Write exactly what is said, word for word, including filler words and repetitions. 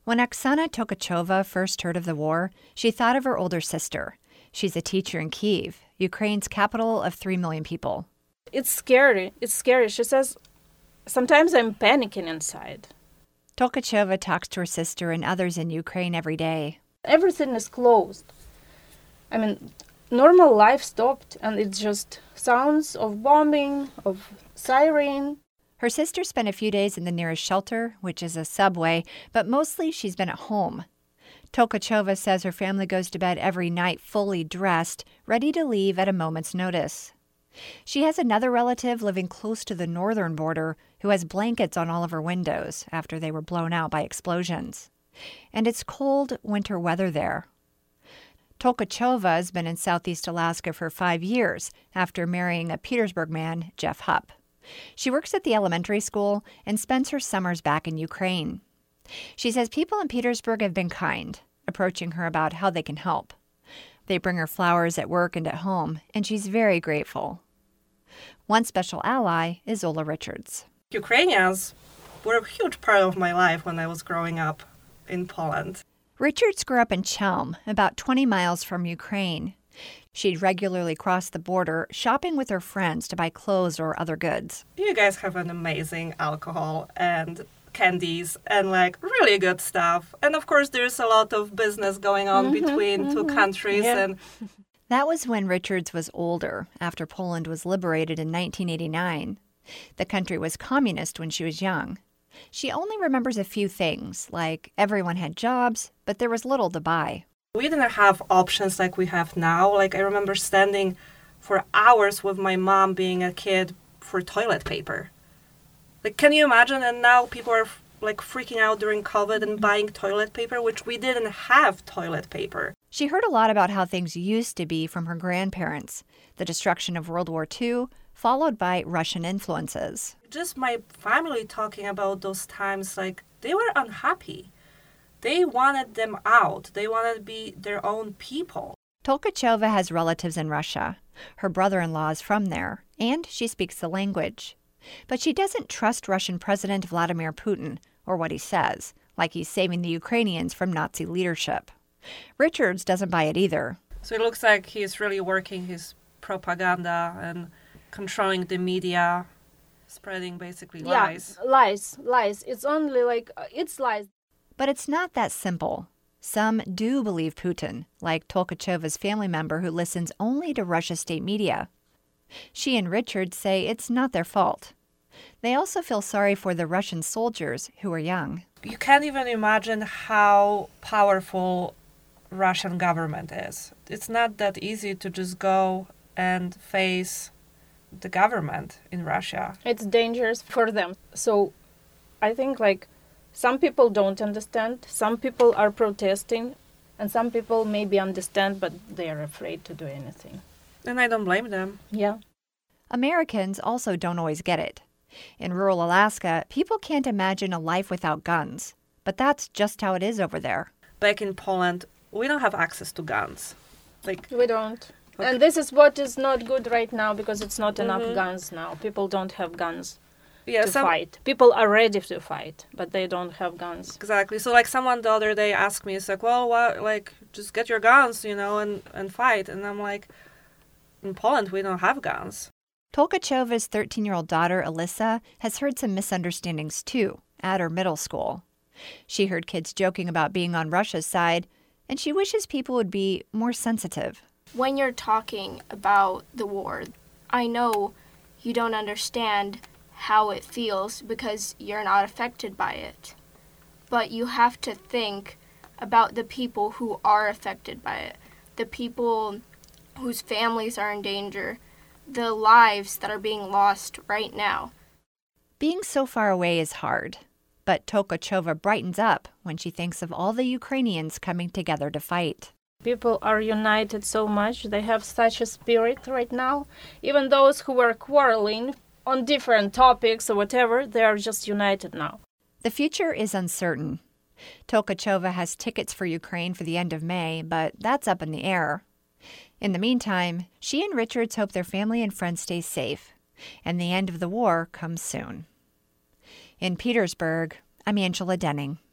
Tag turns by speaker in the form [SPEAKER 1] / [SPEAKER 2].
[SPEAKER 1] When Oksana Tokachova first heard of the war, she thought of her older sister. She's a teacher in Kyiv, Ukraine's capital of three million people.
[SPEAKER 2] It's scary. It's scary. She says, sometimes I'm panicking inside.
[SPEAKER 1] Tokachova talks to her sister and others in Ukraine every day.
[SPEAKER 2] Everything is closed. I mean, normal life stopped, and it's just sounds of bombing, of siren.
[SPEAKER 1] Her sister spent a few days in the nearest shelter, which is a subway, but mostly she's been at home. Tokachova says her family goes to bed every night fully dressed, ready to leave at a moment's notice. She has another relative living close to the northern border who has blankets on all of her windows after they were blown out by explosions. And it's cold winter weather there. Tokachova has been in Southeast Alaska for five years after marrying a Petersburg man, Jeff Hupp. She works at the elementary school and spends her summers back in Ukraine. She says people in Petersburg have been kind, approaching her about how they can help. They bring her flowers at work and at home, and she's very grateful. One special ally is Ola Richards.
[SPEAKER 3] Ukrainians were a huge part of my life when I was growing up in Poland.
[SPEAKER 1] Richards grew up in Chelm, about twenty miles from Ukraine. She'd regularly cross the border, shopping with her friends to buy clothes or other goods.
[SPEAKER 3] You guys have an amazing alcohol and candies and like really good stuff. And of course, there's a lot of business going on mm-hmm, between mm-hmm. two countries.
[SPEAKER 2] Yeah.
[SPEAKER 3] And
[SPEAKER 1] that was when Richards was older, after Poland was liberated in nineteen eighty-nine. The country was communist when she was young. She only remembers a few things, like everyone had jobs, but there was little to buy.
[SPEAKER 3] We didn't have options like we have now. Like I remember standing for hours with my mom being a kid for toilet paper. Like, can you imagine? And now people are like freaking out during COVID and buying toilet paper, which we didn't have toilet paper.
[SPEAKER 1] She heard a lot about how things used to be from her grandparents, the destruction of World War Two, followed by Russian influences.
[SPEAKER 3] Just my family talking about those times, like they were unhappy. They wanted them out. They wanted to be their own people.
[SPEAKER 1] Tokachova has relatives in Russia. Her brother-in-law is from there, and she speaks the language. But she doesn't trust Russian President Vladimir Putin, or what he says, like he's saving the Ukrainians from Nazi leadership. Richards doesn't buy it either.
[SPEAKER 3] So it looks like he's really working his propaganda and controlling the media, spreading basically lies.
[SPEAKER 2] Yeah, lies, lies. It's only like, uh, it's lies.
[SPEAKER 1] But it's not that simple. Some do believe Putin, like Tokachova's family member who listens only to Russia's state media. She and Richard say it's not their fault. They also feel sorry for the Russian soldiers who are young.
[SPEAKER 3] You can't even imagine how powerful Russian government is. It's not that easy to just go and face the government in Russia.
[SPEAKER 2] It's dangerous for them. So I think like some people don't understand, some people are protesting, and some people maybe understand, but they are afraid to do anything.
[SPEAKER 3] And I don't blame them.
[SPEAKER 2] Yeah.
[SPEAKER 1] Americans also don't always get it. In rural Alaska, people can't imagine a life without guns, but that's just how it is over there.
[SPEAKER 3] Back in Poland, we don't have access to guns. Like
[SPEAKER 2] we don't.
[SPEAKER 3] Okay.
[SPEAKER 2] And this is what is not good right now because it's not
[SPEAKER 3] Mm-hmm.
[SPEAKER 2] enough guns now. People don't have guns.
[SPEAKER 3] Yeah,
[SPEAKER 2] to
[SPEAKER 3] some,
[SPEAKER 2] fight. People are ready to fight, but they don't have guns.
[SPEAKER 3] Exactly. So, like, someone the other day asked me, it's like, well, what, like, just get your guns, you know, and, and fight. And I'm like, in Poland, we don't have guns.
[SPEAKER 1] Tokachova's thirteen-year-old daughter, Alyssa, has heard some misunderstandings, too, at her middle school. She heard kids joking about being on Russia's side, and she wishes people would be more sensitive.
[SPEAKER 4] When you're talking about the war, I know you don't understand how it feels because you're not affected by it. But you have to think about the people who are affected by it, the people whose families are in danger, the lives that are being lost right now.
[SPEAKER 1] Being so far away is hard, but Tokachova brightens up when she thinks of all the Ukrainians coming together to fight.
[SPEAKER 2] People are united so much. They have such a spirit right now. Even those who were quarreling on different topics or whatever, they are just united now.
[SPEAKER 1] The future is uncertain. Tokachova has tickets for Ukraine for the end of May, but that's up in the air. In the meantime, she and Richards hope their family and friends stay safe, and the end of the war comes soon. In Petersburg, I'm Angela Denning.